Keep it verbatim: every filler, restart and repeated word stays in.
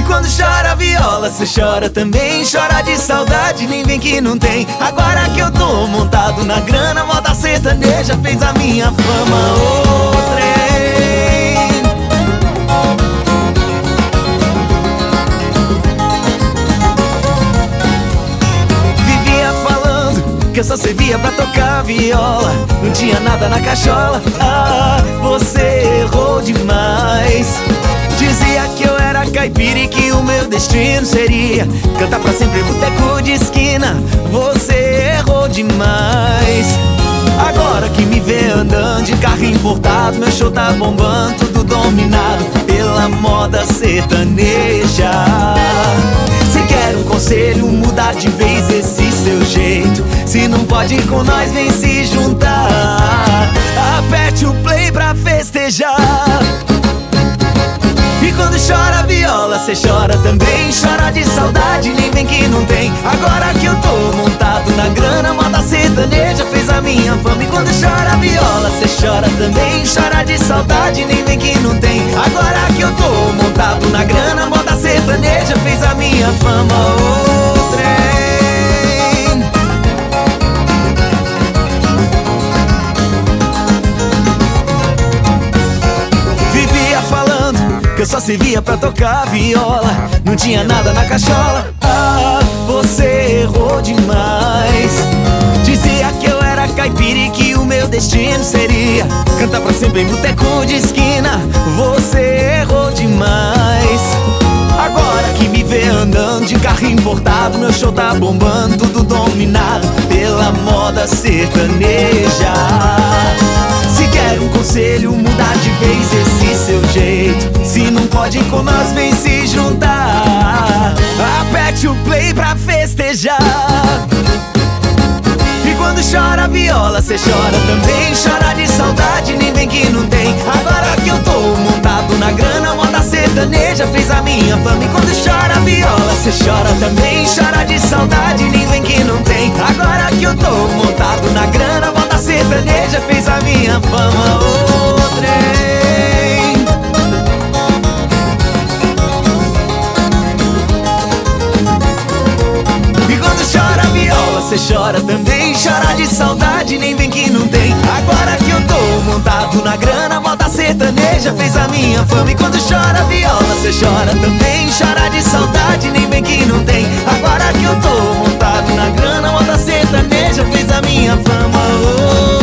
quando chora a viola, cê chora também. Chora de saudade, nem vem que não tem. Agora que eu tô montado na grana, moda sertaneja fez a minha fama o trem. Vivia falando que eu só servia pra tocar viola, não tinha nada na cachola. Ah, você errou demais. Dizia que eu era caipira e que o meu destino seria cantar pra sempre em boteco de esquina. Você errou demais. Agora que me vê andando de carro importado, meu show tá bombando, tudo dominado pela moda sertaneja. Se quer um conselho, mudar de vez esse seu jeito. Se não pode ir com nós, vem se juntar. Aperte o play pra festejar. E quando chora a viola, cê chora também. Chora de saudade, nem vem que não tem. Agora que eu tô montado na grana, moda sertaneja fez a minha fama. E quando chora a viola, cê chora também. Chora de saudade, nem vem que não tem. Agora que eu tô montado na grana, moda sertaneja fez a minha fama. O trem. Vivia falando que eu só servia pra tocar viola, não tinha nada na cachola. Ah, você errou demais. Dizia que eu era caipira e que o meu destino seria cantar pra sempre em boteco de esquina. Você errou demais. Agora que me vê andando de carro importado, meu show tá bombando, tudo dominado pela moda sertaneja. Se quer um conselho, mudar de vez esse seu jeito. Se não pode ir com nós, vem se juntar. Aperte o play pra festejar. E quando chora a viola, cê chora também. Chora de saudade, nem vem que não tem. Agora que eu tô montado na grana, moda sertaneja fez a minha fama. E quando chora a viola, cê chora também. Chora de saudade, nem vem que não tem. Agora que eu tô montado na grana, moda sertaneja fez a minha fama. O trem. E quando chora a viola, cê chora também. Chora de saudade, nem vem que não tem. Agora que eu tô montado na grana, moda sertaneja fez a minha fama. E quando chora a viola, cê chora também. Chora de saudade, nem vem que não tem. Agora que eu tô montado na grana, moda sertaneja fez a minha fama. Oh.